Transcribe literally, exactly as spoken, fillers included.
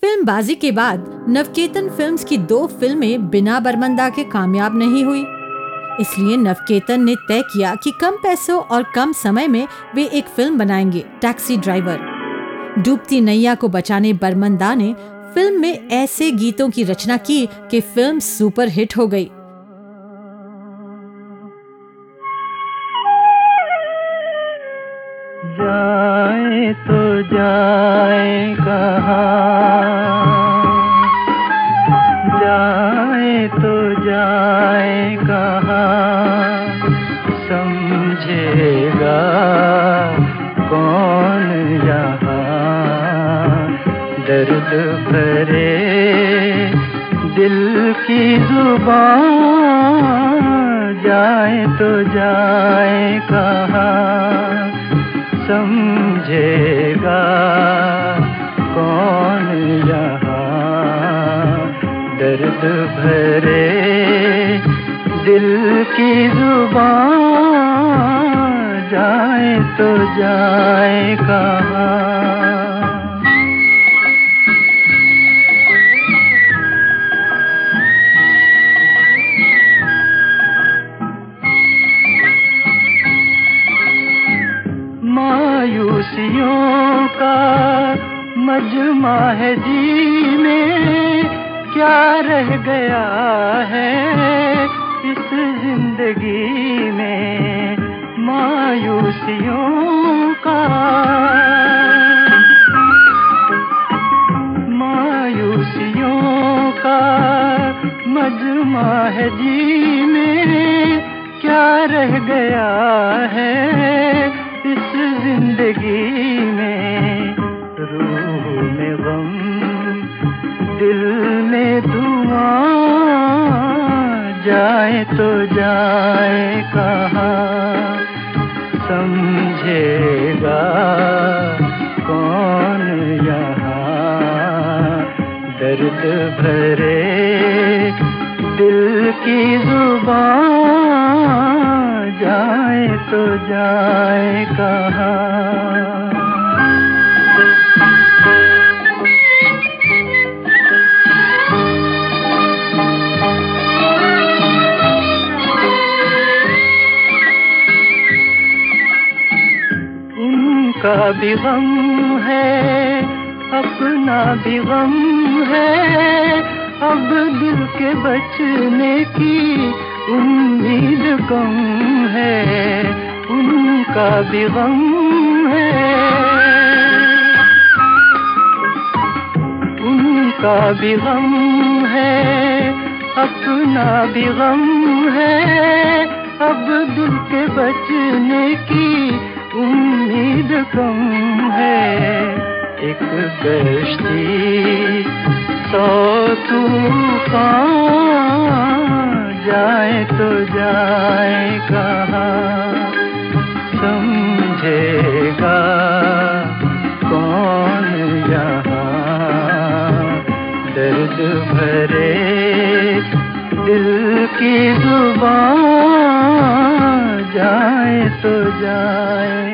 फिल्मबाजी के बाद नवकेतन फिल्म्स की दो फिल्में बिना बर्मंदा के कामयाब नहीं हुई। इसलिए नवकेतन ने तय किया कि कम पैसों और कम समय में वे एक फिल्म बनाएंगे, टैक्सी ड्राइवर। डूबती नैया को बचाने बर्मंदा ने फिल्म में ऐसे गीतों की रचना की कि फिल्म सुपर हिट हो गई। जाए तो जाए कहाँ, जाए तो जाए कहाँ, समझेगा कौन यहाँ। दर्द भरे दिल की जुबान, जाए तो जाए कहाँ, समझेगा कौन यहाँ। दर्द भरे दिल की जुबान, जाए तो जाए कहाँ। मायूसियों का मजमा है जी में, क्या रह गया है इस जिंदगी में। मायूसियों का मायूसियों का मजमा है जी में, क्या रह गया है इस जिंदगी में। रूह में गम, दिल में धुआं, जाए तो जाए कहाँ, समझेगा कौन यहाँ। दर्द भरे दिल की जुबान, जाए तो जाए कहाँ। उनका भी गम है, अपना भी गम है, अब दिल के बचने की उम्मीद कम है। उनका भी गम है, उनका भी गम है, अपना भी गम है, अब दिल के बचने की उम्मीद कम है। एक कश्ती सौ तूफान, जाए तो जाए कहाँ, समझेगा कौन यहाँ। दर्द भरे दिल की जुबान, जाए तो जाए